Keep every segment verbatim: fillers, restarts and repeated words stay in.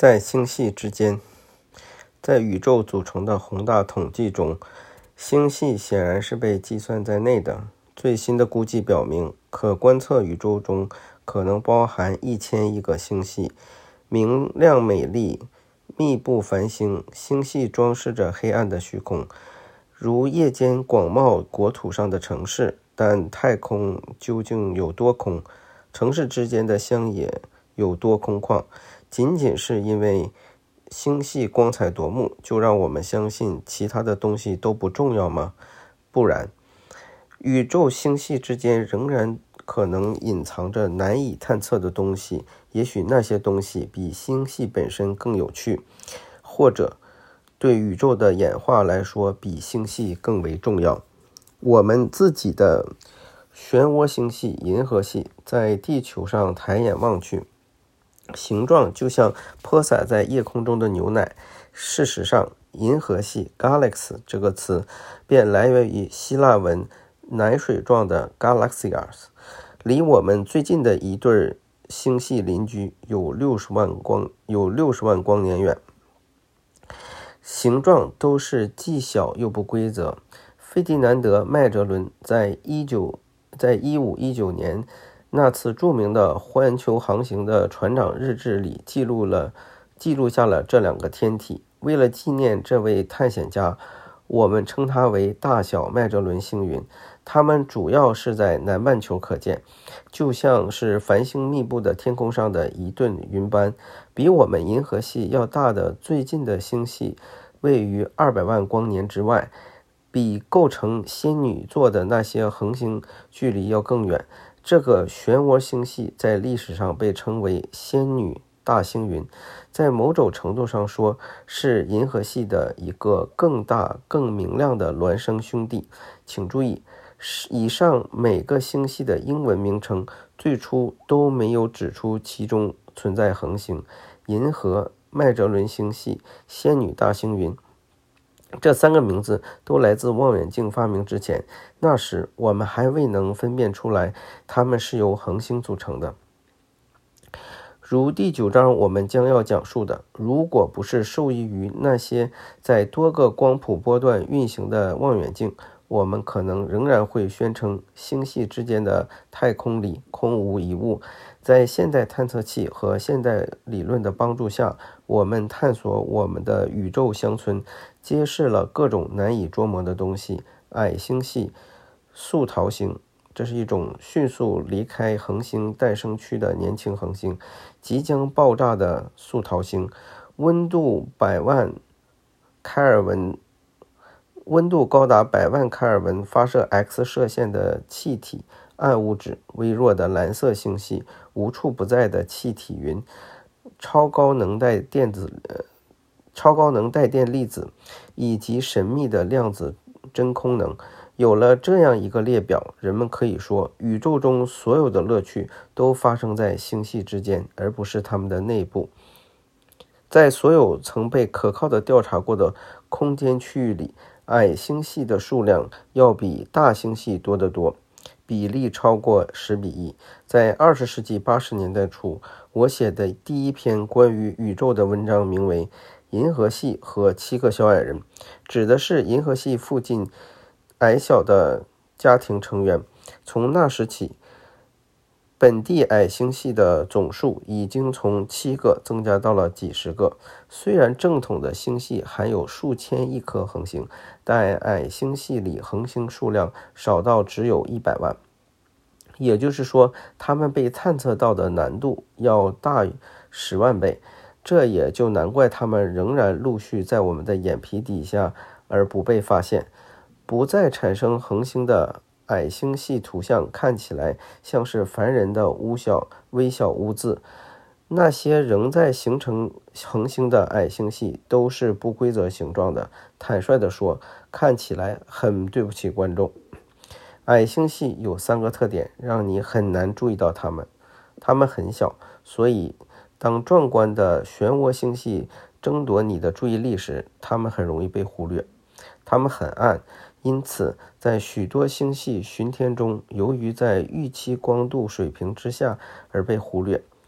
在星系之间，在宇宙组成的宏大统计中，星系显然是被计算在内的。最新的估计表明，可观测宇宙中可能包含一千亿个星系，明亮美丽，密布繁星，星系装饰着黑暗的虚空，如夜间广袤国土上的城市。但太空究竟有多空？城市之间的乡野有多空旷？仅仅是因为星系光彩夺目，就让我们相信其他的东西都不重要吗？不然，宇宙星系之间仍然可能隐藏着难以探测的东西，也许那些东西比星系本身更有趣，或者对宇宙的演化来说比星系更为重要。我们自己的漩涡星系银河系在地球上抬眼望去，形状就像泼洒在夜空中的牛奶。事实上，银河系 Galaxy 这个词便来源于希腊文奶水状的 Galaxias， 离我们最近的一对星系邻居有六十万光有六十万光年远，形状都是既小又不规则。费迪南德·麦哲伦在一九在一五一九年那次著名的环球航行的船长日志里记录了记录下了这两个天体。为了纪念这位探险家，我们称它为大小麦哲伦星云。它们主要是在南半球可见，就像是繁星密布的天空上的一顿云斑。比我们银河系要大的最近的星系位于二百万光年之外，比构成仙女座的那些恒星距离要更远。这个漩涡星系在历史上被称为仙女大星云，在某种程度上说是银河系的一个更大更明亮的孪生兄弟。请注意，以上每个星系的英文名称最初都没有指出其中存在恒星。银河、麦哲伦星系、仙女大星云，这三个名字都来自望远镜发明之前，那时我们还未能分辨出来它们是由恒星组成的。如第九章我们将要讲述的，如果不是受益于那些在多个光谱波段运行的望远镜，我们可能仍然会宣称星系之间的太空里空无一物。在现代探测器和现代理论的帮助下，我们探索我们的宇宙乡村，揭示了各种难以捉摸的东西。矮星系素桃星，这是一种迅速离开恒星诞生区的年轻恒星，即将爆炸的素桃星，温度百万开尔文温度高达百万开尔文，发射 X 射线的气体暗物质，微弱的蓝色星系，无处不在的气体云，超高能带电子、呃、超高能带电粒子，以及神秘的量子真空能。有了这样一个列表，人们可以说，宇宙中所有的乐趣都发生在星系之间，而不是它们的内部。在所有曾被可靠的调查过的空间区域里，矮星系的数量要比大星系多得多，比例超过十比一。在二十世纪八十年代初，我写的第一篇关于宇宙的文章名为《银河系和七个小矮人》，指的是银河系附近矮小的家庭成员。从那时起，本地矮星系的总数已经从七个增加到了几十个。虽然正统的星系含有数千亿颗恒星，但矮星系里恒星数量少到只有一百万。也就是说，它们被探测到的难度要大十万倍。这也就难怪它们仍然陆续在我们的眼皮底下而不被发现。不再产生恒星的矮星系图像看起来像是凡人的微小微小污渍，那些仍在形成恒星的矮星系都是不规则形状的。坦率地说，看起来很对不起观众。矮星系有三个特点，让你很难注意到它们。它们很小，所以当壮观的漩涡星系争夺你的注意力时，它们很容易被忽略。它们很暗，因此在许多星系巡天中，由于在预期光度水平之下而被忽略。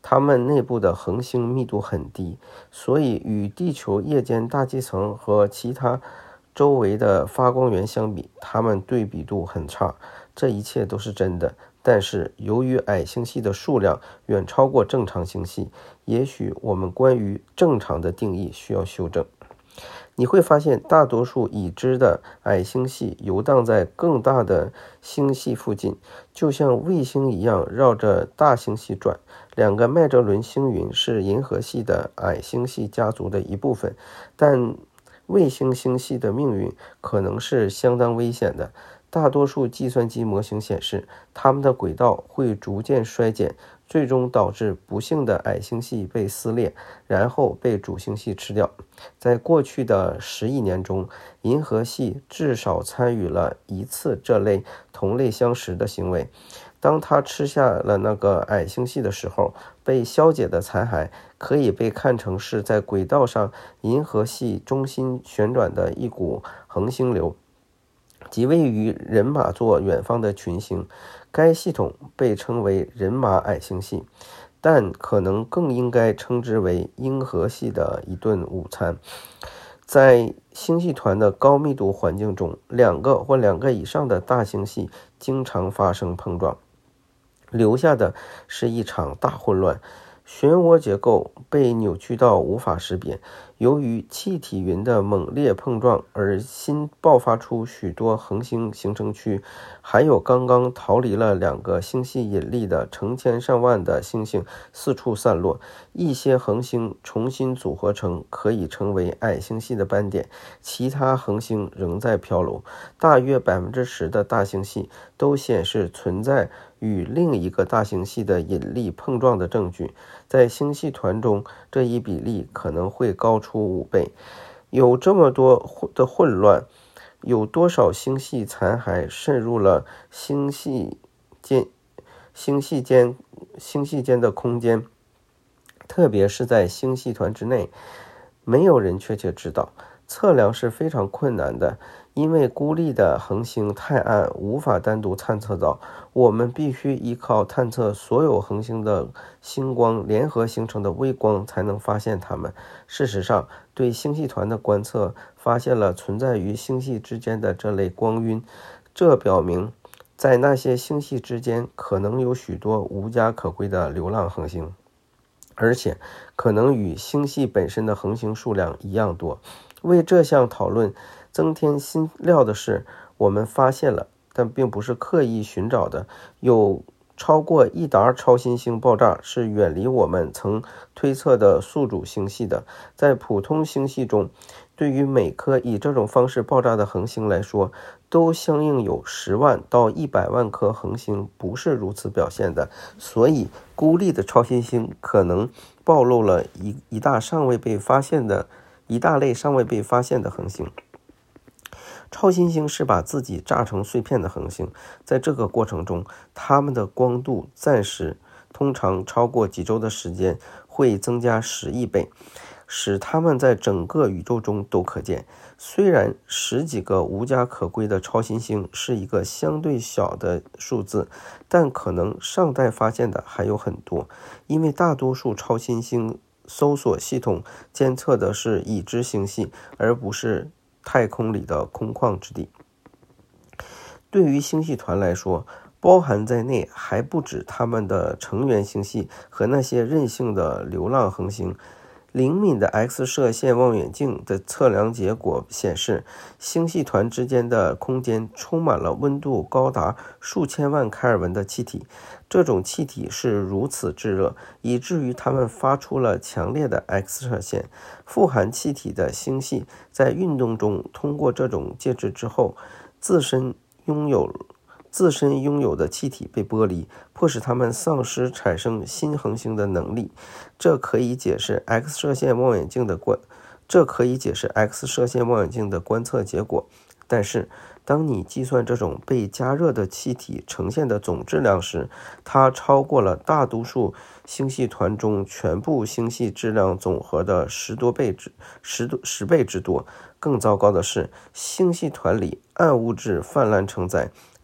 它们内部的恒星密度很低，所以与地球夜间大气层和其他周围的发光源相比，它们对比度很差。这一切都是真的，但是由于矮星系的数量远超过正常星系，也许我们关于正常的定义需要修正。你会发现，大多数已知的矮星系游荡在更大的星系附近，就像卫星一样绕着大星系转。两个麦哲伦星云是银河系的矮星系家族的一部分，但卫星星系的命运可能是相当危险的。大多数计算机模型显示，它们的轨道会逐渐衰减，最终导致不幸的矮星系被撕裂，然后被主星系吃掉。在过去的十亿年中，银河系至少参与了一次这类同类相食的行为。当它吃下了那个矮星系的时候，被消解的残骸可以被看成是在轨道上银河系中心旋转的一股恒星流，即位于人马座远方的群星。该系统被称为人马矮星系，但可能更应该称之为银河系的一顿午餐。在星系团的高密度环境中，两个或两个以上的大星系经常发生碰撞，留下的是一场大混乱。漩涡结构被扭曲到无法识别，由于气体云的猛烈碰撞而新爆发出许多恒星形成区，还有刚刚逃离了两个星系引力的成千上万的星星四处散落。一些恒星重新组合成可以成为矮星系的斑点，其他恒星仍在飘流。大约 百分之十 的大星系都显示存在与另一个大星系的引力碰撞的证据，在星系团中，这一比例可能会高出五倍。有这么多的混乱，有多少星系残骸渗入了星系间、星系间、星系间的空间，特别是在星系团之内，没有人确切知道。测量是非常困难的，因为孤立的恒星太暗，无法单独探测到。我们必须依靠探测所有恒星的星光联合形成的微光才能发现它们。事实上，对星系团的观测发现了存在于星系之间的这类光晕，这表明在那些星系之间可能有许多无家可归的流浪恒星，而且可能与星系本身的恒星数量一样多。为这项讨论增添新料的是，我们发现了，但并不是刻意寻找的，有超过一沓超新星爆炸是远离我们曾推测的宿主星系的。在普通星系中，对于每颗以这种方式爆炸的恒星来说，都相应有十万到一百万颗恒星不是如此表现的。所以孤立的超新星可能暴露了一一大尚未被发现的一大类尚未被发现的恒星。超新星是把自己炸成碎片的恒星，在这个过程中，它们的光度暂时通常超过几周的时间会增加十亿倍，使它们在整个宇宙中都可见。虽然十几个无家可归的超新星是一个相对小的数字，但可能尚待发现的还有很多，因为大多数超新星搜索系统监测的是已知星系，而不是太空里的空旷之地。对于星系团来说，包含在内还不止它们的成员星系和那些任性的流浪恒星。灵敏的 X 射线望远镜的测量结果显示，星系团之间的空间充满了温度高达数千万开尔文的气体。这种气体是如此炙热，以至于它们发出了强烈的 X 射线。富含气体的星系在运动中通过这种介质之后，自身拥有自身拥有的气体被剥离，迫使它们丧失产生新恒星的能力。这可以解释 X 射线望远镜的观这可以解释 X 射线望远镜的观测结果。但是当你计算这种被加热的气体呈现的总质量时，它超过了大多数星系团中全部星系质量总和的十多倍之十多十倍之多。更糟糕的是，星系团里暗物质泛滥成灾，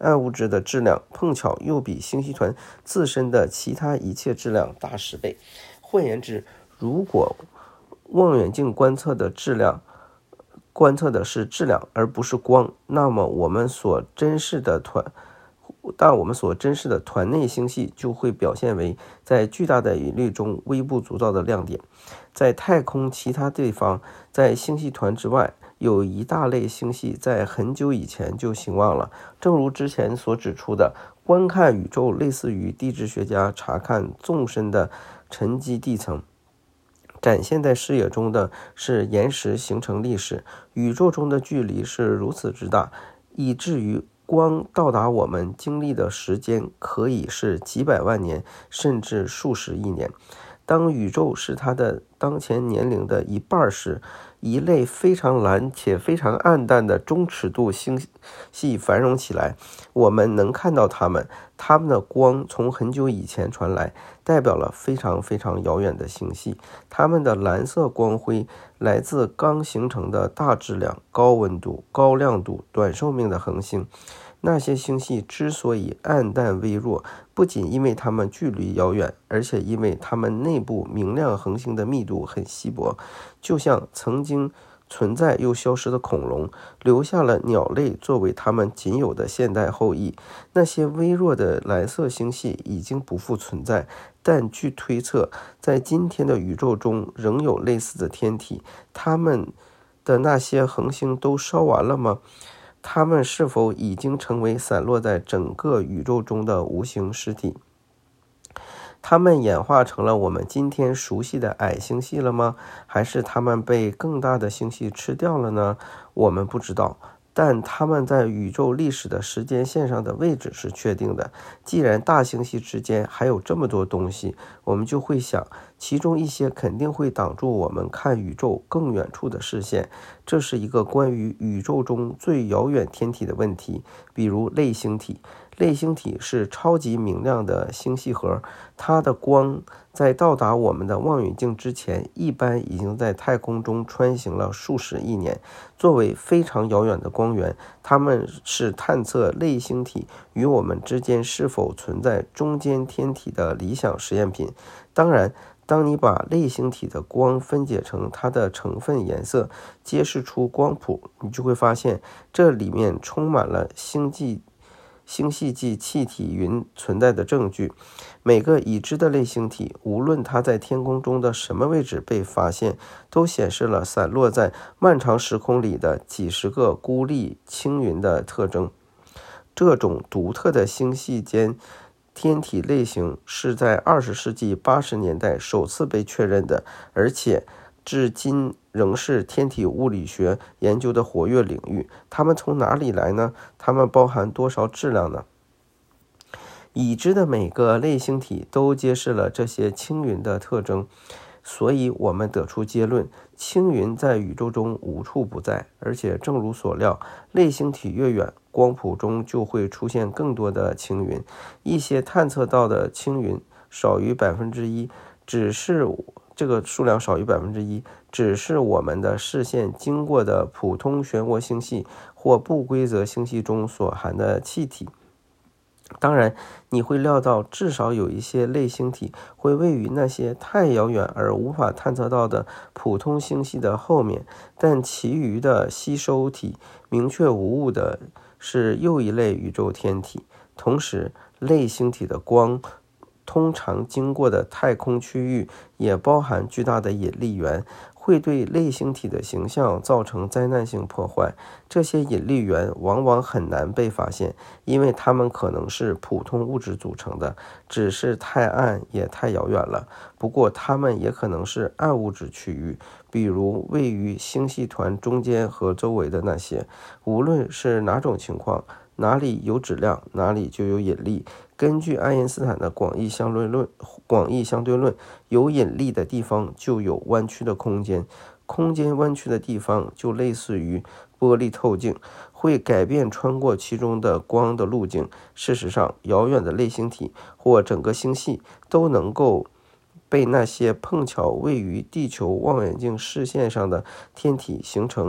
暗物质的质量碰巧又比星系团自身的其他一切质量大十倍。换言之，如果望远镜观测的质量观测的是质量而不是光，那么我们所珍视的团但我们所珍视的团内星系就会表现为在巨大的引力中微不足道的亮点。在太空其他地方，在星系团之外，有一大类星系在很久以前就兴旺了。正如之前所指出的，观看宇宙类似于地质学家查看纵深的沉积地层，展现在视野中的是岩石形成历史。宇宙中的距离是如此之大，以至于光到达我们经历的时间可以是几百万年，甚至数十亿年。当宇宙是它的当前年龄的一半时，一类非常蓝且非常暗淡的中尺度星系繁荣起来，我们能看到它们，它们的光从很久以前传来，代表了非常非常遥远的星系。它们的蓝色光辉来自刚形成的大质量、高温度、高亮度、短寿命的恒星。那些星系之所以暗淡微弱，不仅因为它们距离遥远，而且因为它们内部明亮恒星的密度很稀薄，就像曾经存在又消失的恐龙，留下了鸟类作为它们仅有的现代后裔。那些微弱的蓝色星系已经不复存在，但据推测，在今天的宇宙中仍有类似的天体。它们的那些恒星都烧完了吗？它们是否已经成为散落在整个宇宙中的无形尸体？它们演化成了我们今天熟悉的矮星系了吗？还是它们被更大的星系吃掉了呢？我们不知道，但它们在宇宙历史的时间线上的位置是确定的。既然大星系之间还有这么多东西，我们就会想，其中一些肯定会挡住我们看宇宙更远处的视线。这是一个关于宇宙中最遥远天体的问题，比如类星体。类星体是超级明亮的星系核，它的光在到达我们的望远镜之前，一般已经在太空中穿行了数十亿年。作为非常遥远的光源，它们是探测类星体与我们之间是否存在中间天体的理想实验品。当然，当你把类星体的光分解成它的成分颜色，揭示出光谱，你就会发现这里面充满了星际星系际气体云存在的证据。每个已知的类星体，无论它在天空中的什么位置被发现，都显示了散落在漫长时空里的几十个孤立青云的特征。这种独特的星系间天体类型是在二十世纪八十年代首次被确认的，而且至今仍是天体物理学研究的活跃领域。它们从哪里来呢？它们包含多少质量呢？已知的每个类星体都揭示了这些青云的特征，所以我们得出结论，青云在宇宙中无处不在。而且正如所料，类星体越远，光谱中就会出现更多的青云。一些探测到的青云少于百分之一，只是这个数量少于百分之一，只是我们的视线经过的普通漩涡星系或不规则星系中所含的气体。当然，你会料到至少有一些类星体会位于那些太遥远而无法探测到的普通星系的后面，但其余的吸收体明确无误的是又一类宇宙天体。同时，类星体的光通常经过的太空区域也包含巨大的引力源，会对类星体的形象造成灾难性破坏。这些引力源往往很难被发现，因为它们可能是普通物质组成的，只是太暗也太遥远了。不过它们也可能是暗物质区域，比如位于星系团中间和周围的那些。无论是哪种情况，哪里有质量，哪里就有引力。根据爱因斯坦的广义相对论，广义相对论，有引力的地方就有弯曲的空间，空间弯曲的地方就类似于玻璃透镜，会改变穿过其中的光的路径。事实上，遥远的类星体或整个星系都能够被那些碰巧位于地球望远镜视线上的天体形成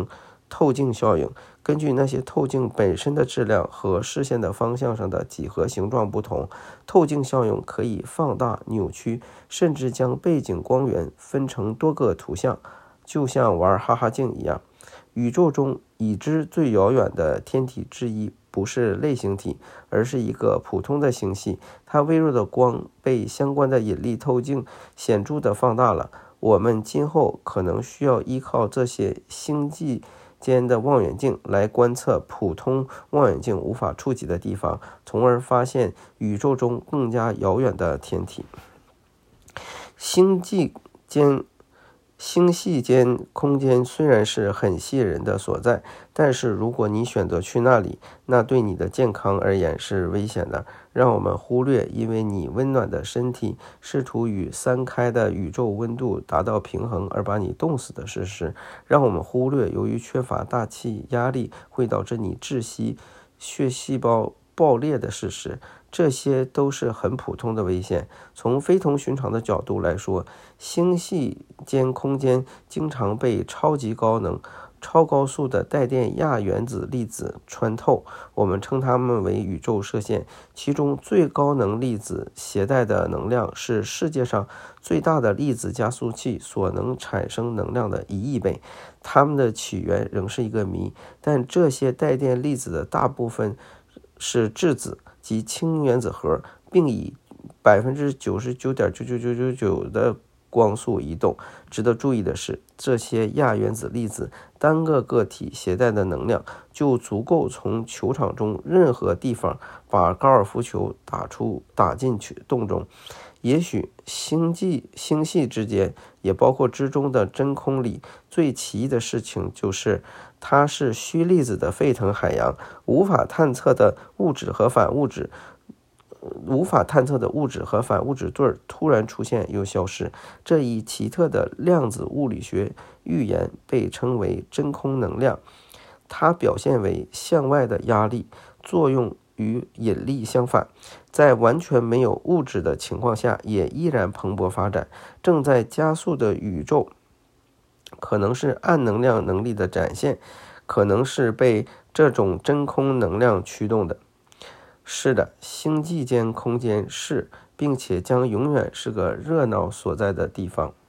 透镜效应。根据那些透镜本身的质量和视线的方向上的几何形状不同，透镜效应可以放大、扭曲，甚至将背景光源分成多个图像，就像玩哈哈镜一样。宇宙中已知最遥远的天体之一不是类星体，而是一个普通的星系，它微弱的光被相关的引力透镜显著地放大了。我们今后可能需要依靠这些星际间的望远镜来观测普通望远镜无法触及的地方，从而发现宇宙中更加遥远的天体。星际间星系间空间虽然是很吸引人的所在，但是如果你选择去那里，那对你的健康而言是危险的。让我们忽略因为你温暖的身体试图与散开的宇宙温度达到平衡而把你冻死的事实，让我们忽略由于缺乏大气压力会导致你窒息、血细胞爆裂的事实。这些都是很普通的危险。从非同寻常的角度来说，星系间空间经常被超级高能、超高速的带电亚原子粒子穿透，我们称它们为宇宙射线。其中最高能粒子携带的能量是世界上最大的粒子加速器所能产生能量的一亿倍。它们的起源仍是一个谜，但这些带电粒子的大部分是质子及氢原子核，并以 百分之九十九点九九九九九 的光速移动。值得注意的是，这些亚原子粒子单个个体携带的能量就足够从球场中任何地方把高尔夫球打出打进去洞中。也许星际星系之间，也包括之中的真空里，最奇异的事情就是它是虚粒子的沸腾海洋，无法探测的物质和反物质无法探测的物质和反物质对突然出现又消失。这一奇特的量子物理学预言被称为真空能量，它表现为向外的压力作用与引力相反，在完全没有物质的情况下也依然蓬勃发展。正在加速的宇宙可能是暗能量能力的展现，可能是被这种真空能量驱动的。是的，星际间空间是，并且将永远是个热闹所在的地方。